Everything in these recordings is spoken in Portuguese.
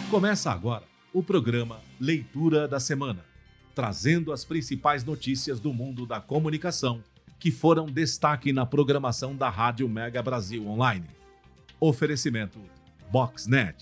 Começa agora o programa Leitura da Semana, trazendo as principais notícias do mundo da comunicação que foram destaque na programação da Rádio Mega Brasil Online. Oferecimento Boxnet.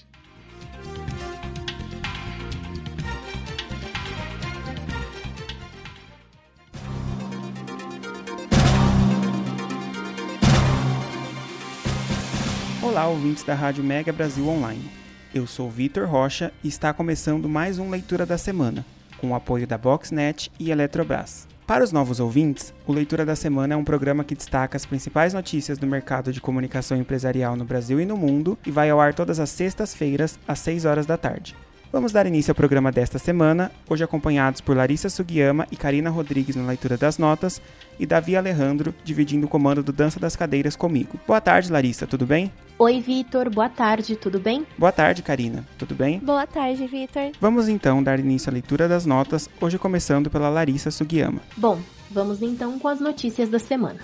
Olá, ouvintes da Rádio Mega Brasil Online. Eu sou Vitor Rocha e está começando mais um Leitura da Semana, com o apoio da Boxnet e Eletrobras. Para os novos ouvintes, o Leitura da Semana é um programa que destaca as principais notícias do mercado de comunicação empresarial no Brasil e no mundo e vai ao ar todas as sextas-feiras, às 6 horas da tarde. Vamos dar início ao programa desta semana, hoje acompanhados por Larissa Sugiyama e Karina Rodrigues na leitura das notas e Davi Alejandro dividindo o comando do Dança das Cadeiras comigo. Boa tarde, Larissa, tudo bem? Oi, Vitor, boa tarde, tudo bem? Boa tarde, Karina, tudo bem? Boa tarde, Vitor. Vamos então dar início à leitura das notas, hoje começando pela Larissa Sugiyama. Bom, vamos então com as notícias da semana.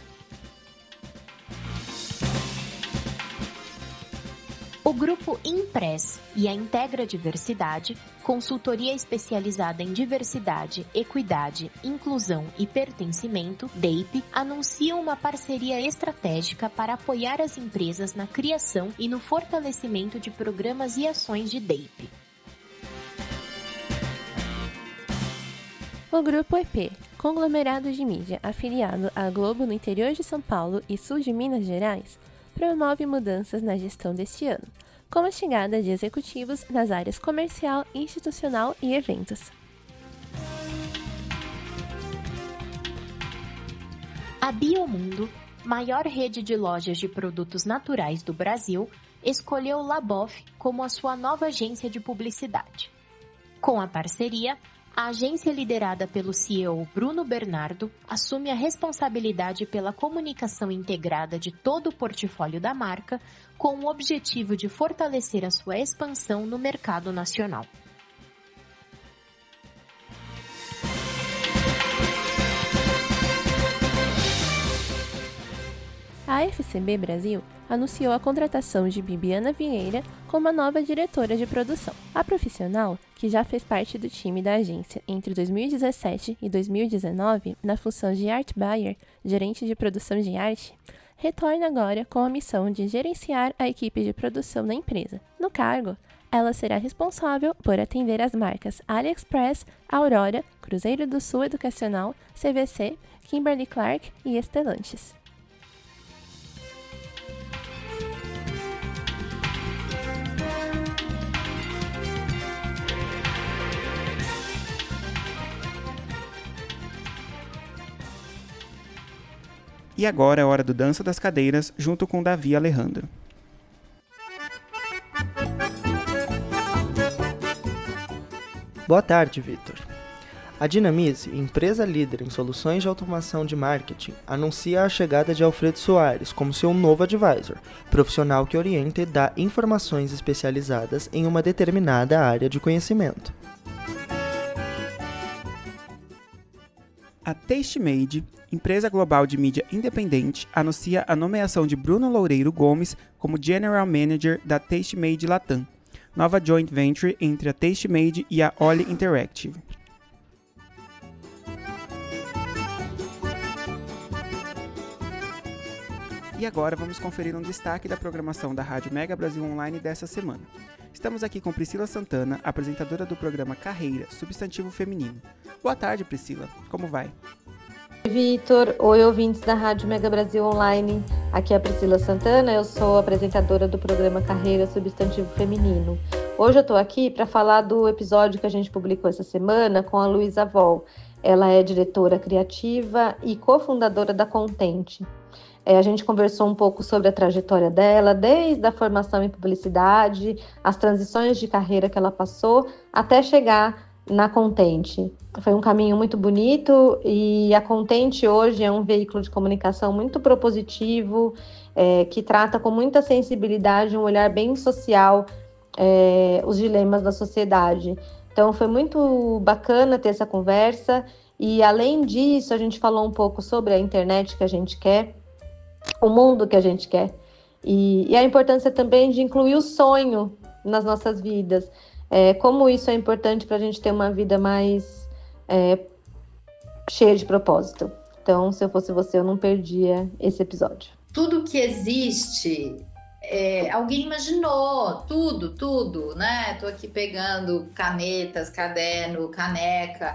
O Grupo Impress e a Integra Diversidade, consultoria especializada em diversidade, equidade, inclusão e pertencimento, DEIP, anunciam uma parceria estratégica para apoiar as empresas na criação e no fortalecimento de programas e ações de DEIP. O Grupo EP, conglomerado de mídia afiliado à Globo no interior de São Paulo e sul de Minas Gerais, promove mudanças na gestão deste ano, como a chegada de executivos nas áreas comercial, institucional e eventos. A Biomundo, maior rede de lojas de produtos naturais do Brasil, escolheu Laboff como a sua nova agência de publicidade. Com a parceria, a agência liderada pelo CEO Bruno Bernardo assume a responsabilidade pela comunicação integrada de todo o portfólio da marca, com o objetivo de fortalecer a sua expansão no mercado nacional. A FCB Brasil anunciou a contratação de Bibiana Vieira como a nova diretora de produção. A profissional, que já fez parte do time da agência entre 2017 e 2019 na função de Art Buyer, gerente de produção de arte, retorna agora com a missão de gerenciar a equipe de produção da empresa. No cargo, ela será responsável por atender as marcas AliExpress, Aurora, Cruzeiro do Sul Educacional, CVC, Kimberly-Clark e Stellantis. E agora é hora do Dança das Cadeiras, junto com Davi Alejandro. Boa tarde, Vitor. A Dinamize, empresa líder em soluções de automação de marketing, anuncia a chegada de Alfredo Soares como seu novo advisor, profissional que orienta e dá informações especializadas em uma determinada área de conhecimento. A Tastemade, empresa global de mídia independente, anuncia a nomeação de Bruno Loureiro Gomes como General Manager da Tastemade Latam, nova joint venture entre a Tastemade e a Oli Interactive. E agora vamos conferir um destaque da programação da Rádio Mega Brasil Online dessa semana. Estamos aqui com Priscila Santana, apresentadora do programa Carreira, Substantivo Feminino. Boa tarde, Priscila. Como vai? Oi, Vitor. Oi, ouvintes da Rádio Mega Brasil Online. Aqui é a Priscila Santana, eu sou apresentadora do programa Carreira, Substantivo Feminino. Hoje eu estou aqui para falar do episódio que a gente publicou essa semana com a Luísa Vol. Ela é diretora criativa e cofundadora da Contente. A gente conversou um pouco sobre a trajetória dela, desde a formação em publicidade, as transições de carreira que ela passou, até chegar na Contente. Foi um caminho muito bonito e a Contente hoje é um veículo de comunicação muito propositivo, que trata com muita sensibilidade, um olhar bem social, os dilemas da sociedade. Então foi muito bacana ter essa conversa e, além disso, a gente falou um pouco sobre a internet que a gente quer, o mundo que a gente quer e a importância também de incluir o sonho nas nossas vidas. como isso é importante para a gente ter uma vida mais cheia de propósito. Então, se eu fosse você, eu não perdia esse episódio. Tudo que existe, alguém imaginou, tudo, né? Tô aqui pegando canetas, caderno, caneca.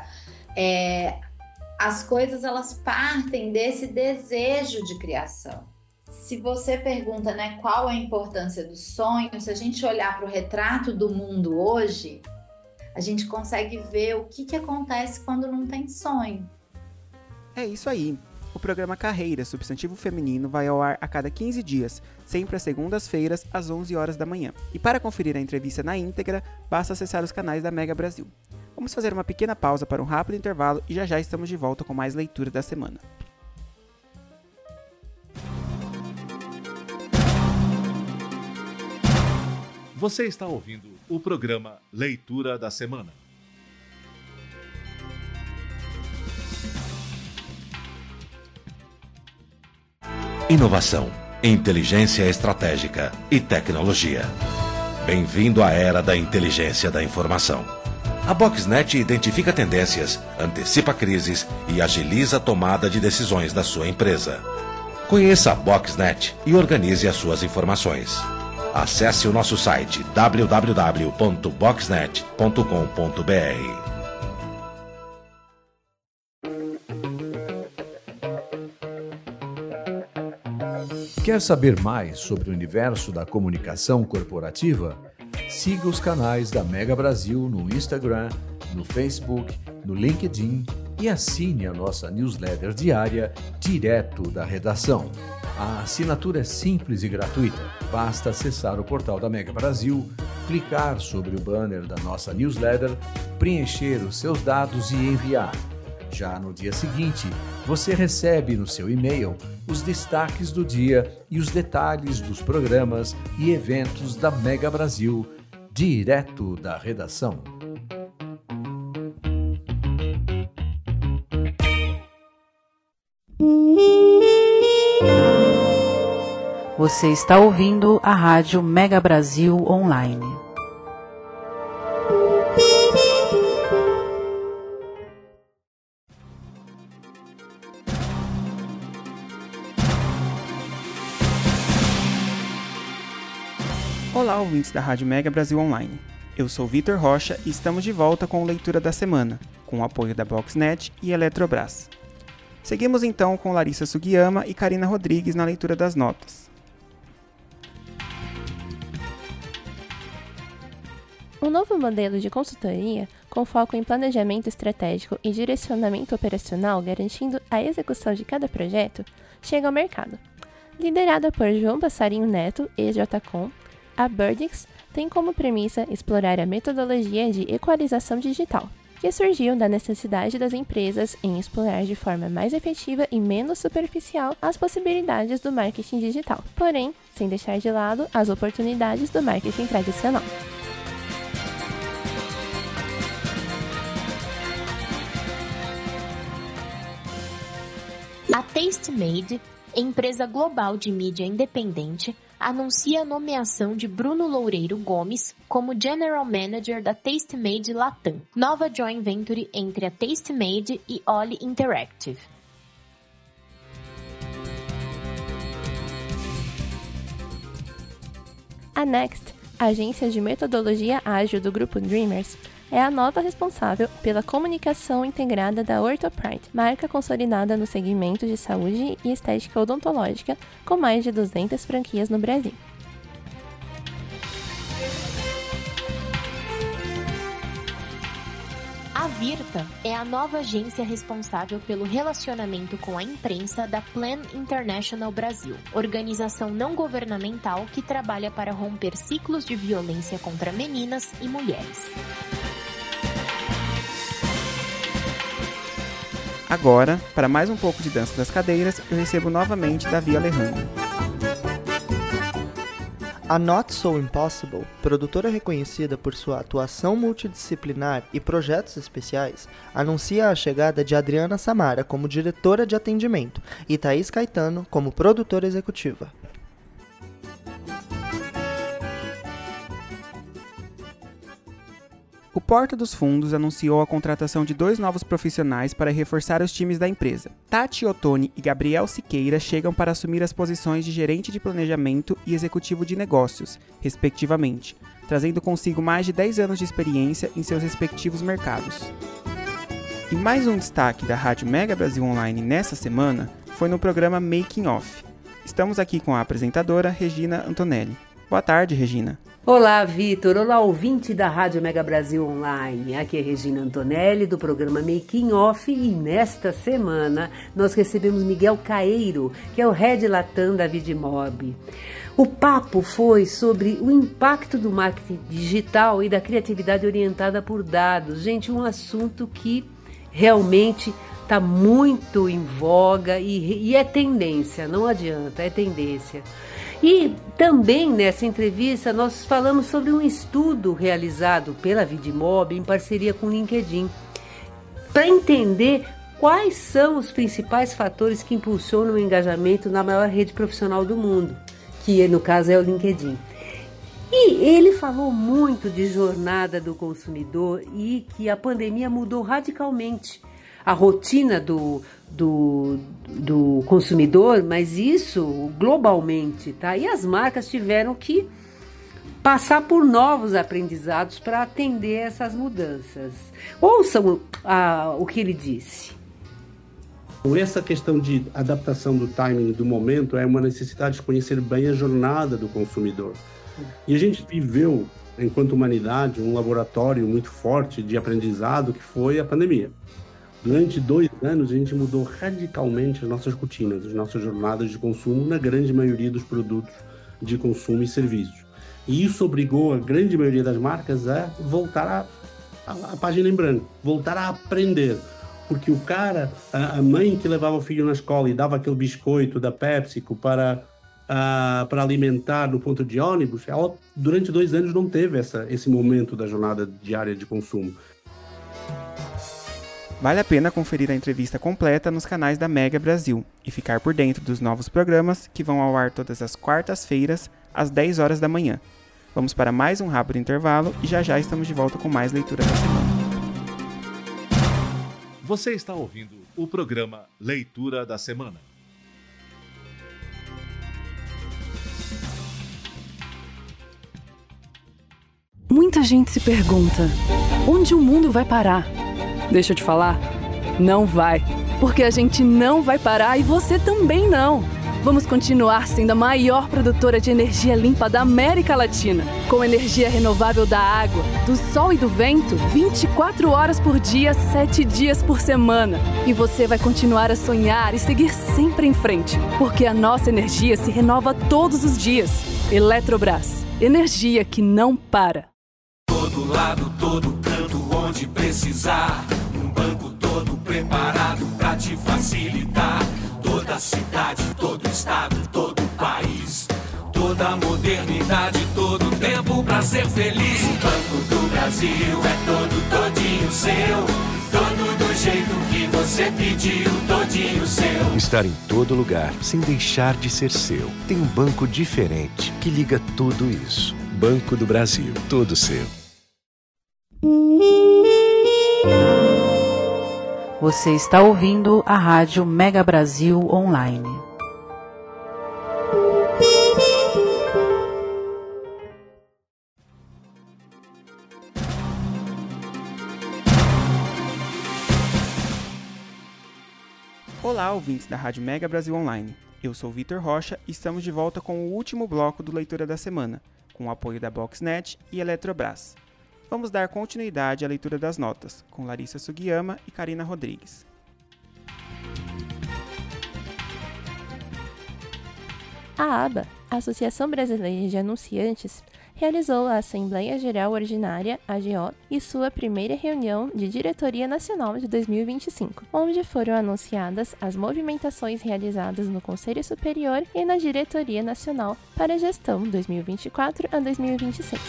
As coisas, elas partem desse desejo de criação. Se você pergunta, né, qual a importância do sonho, se a gente olhar para o retrato do mundo hoje, a gente consegue ver o que acontece quando não tem sonho. É isso aí. O programa Carreira Substantivo Feminino vai ao ar a cada 15 dias, sempre às segundas-feiras, às 11 horas da manhã. E para conferir a entrevista na íntegra, basta acessar os canais da Mega Brasil. Vamos fazer uma pequena pausa para um rápido intervalo e já estamos de volta com mais leitura da semana. Você está ouvindo o programa Leitura da Semana. Inovação, inteligência estratégica e tecnologia. Bem-vindo à era da inteligência da informação. A Boxnet identifica tendências, antecipa crises e agiliza a tomada de decisões da sua empresa. Conheça a Boxnet e organize as suas informações. Acesse o nosso site www.boxnet.com.br. Quer saber mais sobre o universo da comunicação corporativa? Siga os canais da Mega Brasil no Instagram, no Facebook, no LinkedIn e assine a nossa newsletter diária direto da redação. A assinatura é simples e gratuita. Basta acessar o portal da Mega Brasil, clicar sobre o banner da nossa newsletter, preencher os seus dados e enviar. Já no dia seguinte, você recebe no seu e-mail os destaques do dia e os detalhes dos programas e eventos da Mega Brasil, direto da redação. Você está ouvindo a Rádio Mega Brasil Online. Olá, ouvintes da Rádio Mega Brasil Online. Eu sou Vitor Rocha e estamos de volta com Leitura da Semana, com o apoio da Boxnet e Eletrobras. Seguimos então com Larissa Sugiyama e Karina Rodrigues na leitura das notas. Um novo modelo de consultoria, com foco em planejamento estratégico e direcionamento operacional, garantindo a execução de cada projeto, chega ao mercado. Liderada por João Bassarinho Neto, ex-JCOM, a Birdix tem como premissa explorar a metodologia de equalização digital, que surgiu da necessidade das empresas em explorar de forma mais efetiva e menos superficial as possibilidades do marketing digital, porém, sem deixar de lado as oportunidades do marketing tradicional. A Tastemade, empresa global de mídia independente, anuncia a nomeação de Bruno Loureiro Gomes como General Manager da Tastemade Latam, nova joint venture entre a Tastemade e Oli Interactive. A Next, agência de metodologia ágil do grupo Dreamers, é a nova responsável pela comunicação integrada da OrthoPride, marca consolidada no segmento de saúde e estética odontológica, com mais de 200 franquias no Brasil. A Virta é a nova agência responsável pelo relacionamento com a imprensa da Plan International Brasil, organização não governamental que trabalha para romper ciclos de violência contra meninas e mulheres. Agora, para mais um pouco de dança das cadeiras, eu recebo novamente Davi Alejandro. A Not So Impossible, produtora reconhecida por sua atuação multidisciplinar e projetos especiais, anuncia a chegada de Adriana Samara como diretora de atendimento e Thaís Caetano como produtora executiva. O Porta dos Fundos anunciou a contratação de 2 novos profissionais para reforçar os times da empresa. Tati Ottoni e Gabriel Siqueira chegam para assumir as posições de gerente de planejamento e executivo de negócios, respectivamente, trazendo consigo mais de 10 anos de experiência em seus respectivos mercados. E mais um destaque da Rádio Mega Brasil Online nessa semana foi no programa Making Off. Estamos aqui com a apresentadora Regina Antonelli. Boa tarde, Regina. Olá, Vitor. Olá, ouvinte da Rádio Mega Brasil Online. Aqui é Regina Antonelli, do programa Making Off, e nesta semana nós recebemos Miguel Caeiro, que é o Head Latam da Vidmob. O papo foi sobre o impacto do marketing digital e da criatividade orientada por dados. Gente, um assunto que realmente está muito em voga e é tendência, não adianta, é tendência. E também nessa entrevista nós falamos sobre um estudo realizado pela Vidmob em parceria com o LinkedIn, para entender quais são os principais fatores que impulsionam o engajamento na maior rede profissional do mundo, que no caso é o LinkedIn. E ele falou muito de jornada do consumidor e que a pandemia mudou radicalmente a rotina do consumidor, mas isso globalmente, tá? E as marcas tiveram que passar por novos aprendizados para atender essas mudanças. Ouçam o que ele disse. Essa questão de adaptação do timing do momento é uma necessidade de conhecer bem a jornada do consumidor. E a gente viveu, enquanto humanidade, um laboratório muito forte de aprendizado que foi a pandemia. Durante 2 anos, a gente mudou radicalmente as nossas rotinas, as nossas jornadas de consumo na grande maioria dos produtos de consumo e serviços. E isso obrigou a grande maioria das marcas a voltar a página em branco, voltar a aprender. Porque o cara, a mãe que levava o filho na escola e dava aquele biscoito da PepsiCo para alimentar no ponto de ônibus, ela durante 2 anos não teve esse momento da jornada diária de consumo. Vale a pena conferir a entrevista completa nos canais da Mega Brasil e ficar por dentro dos novos programas que vão ao ar todas as quartas-feiras, às 10 horas da manhã. Vamos para mais um rápido intervalo e já estamos de volta com mais leitura da semana. Você está ouvindo o programa Leitura da Semana. Muita gente se pergunta, onde o mundo vai parar? Deixa eu te falar, não vai. Porque a gente não vai parar e você também não. Vamos continuar sendo a maior produtora de energia limpa da América Latina. Com energia renovável da água, do sol e do vento, 24 horas por dia, 7 dias por semana. E você vai continuar a sonhar e seguir sempre em frente. Porque a nossa energia se renova todos os dias. Eletrobras. Energia que não para. Todo lado, todo canto, onde precisar. Um banco todo preparado pra te facilitar. Toda cidade, todo estado, todo país. Toda modernidade, todo tempo pra ser feliz. O Banco do Brasil é todo todinho seu. Todo do jeito que você pediu, todinho seu. Estar em todo lugar, sem deixar de ser seu. Tem um banco diferente que liga tudo isso. Banco do Brasil, todo seu. Você está ouvindo a Rádio Mega Brasil Online. Olá, ouvintes da Rádio Mega Brasil Online. Eu sou Vitor Rocha e estamos de volta com o último bloco do Leitura da Semana, com o apoio da Boxnet e Eletrobras. Vamos dar continuidade à leitura das notas, com Larissa Sugiyama e Karina Rodrigues. A ABA, a Associação Brasileira de Anunciantes, realizou a Assembleia Geral Ordinária, AGO, e sua primeira reunião de Diretoria Nacional de 2025, onde foram anunciadas as movimentações realizadas no Conselho Superior e na Diretoria Nacional para a gestão 2024 a 2026.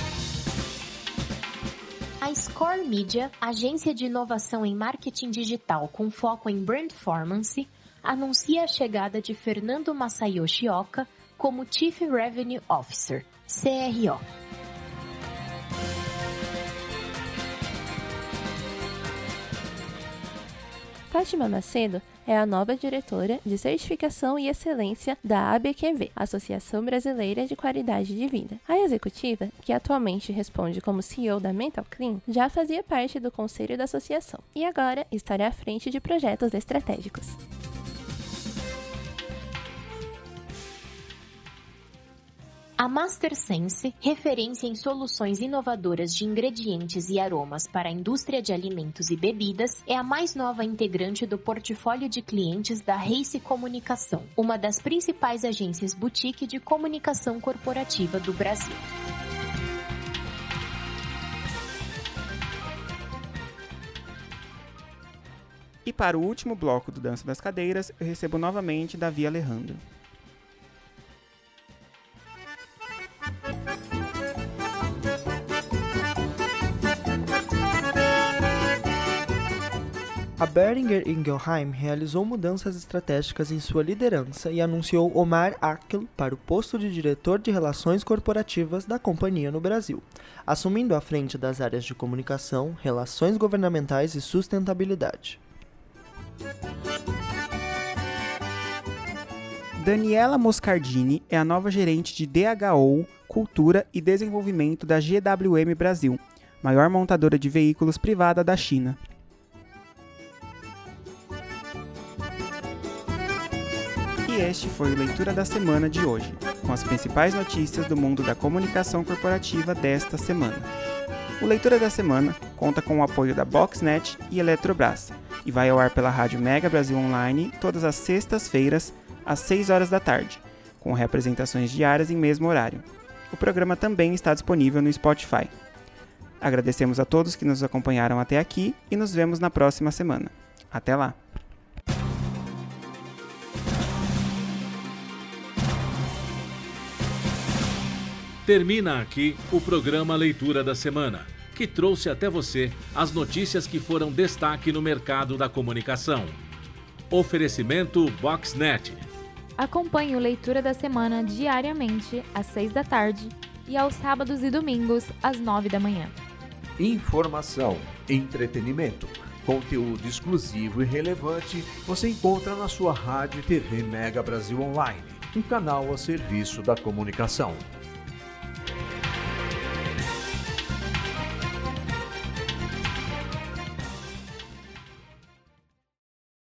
A Score Media, agência de inovação em marketing digital com foco em brand performance, anuncia a chegada de Fernando Masayoshi Oka como Chief Revenue Officer, CRO. Fátima Macedo é a nova diretora de Certificação e Excelência da ABQV, Associação Brasileira de Qualidade de Vida. A executiva, que atualmente responde como CEO da Mental Clean, já fazia parte do conselho da associação e agora estará à frente de projetos estratégicos. A MasterSense, referência em soluções inovadoras de ingredientes e aromas para a indústria de alimentos e bebidas, é a mais nova integrante do portfólio de clientes da Race Comunicação, uma das principais agências boutique de comunicação corporativa do Brasil. E para o último bloco do Dança das Cadeiras, eu recebo novamente Davi Alejandro. A Boehringer Ingelheim realizou mudanças estratégicas em sua liderança e anunciou Omar Akel para o posto de diretor de relações corporativas da companhia no Brasil, assumindo a frente das áreas de comunicação, relações governamentais e sustentabilidade. Daniela Moscardini é a nova gerente de DHO, Cultura e Desenvolvimento da GWM Brasil, maior montadora de veículos privada da China. E este foi o Leitura da Semana de hoje, com as principais notícias do mundo da comunicação corporativa desta semana. O Leitura da Semana conta com o apoio da Boxnet e Eletrobras e vai ao ar pela Rádio Mega Brasil Online todas as sextas-feiras, às 6 horas da tarde, com representações diárias em mesmo horário. O programa também está disponível no Spotify. Agradecemos a todos que nos acompanharam até aqui e nos vemos na próxima semana. Até lá! Termina aqui o programa Leitura da Semana, que trouxe até você as notícias que foram destaque no mercado da comunicação. Oferecimento Boxnet. Acompanhe o Leitura da Semana diariamente às 6 da tarde e aos sábados e domingos às 9 da manhã. Informação, entretenimento, conteúdo exclusivo e relevante você encontra na sua rádio e TV Mega Brasil Online, um canal a serviço da comunicação.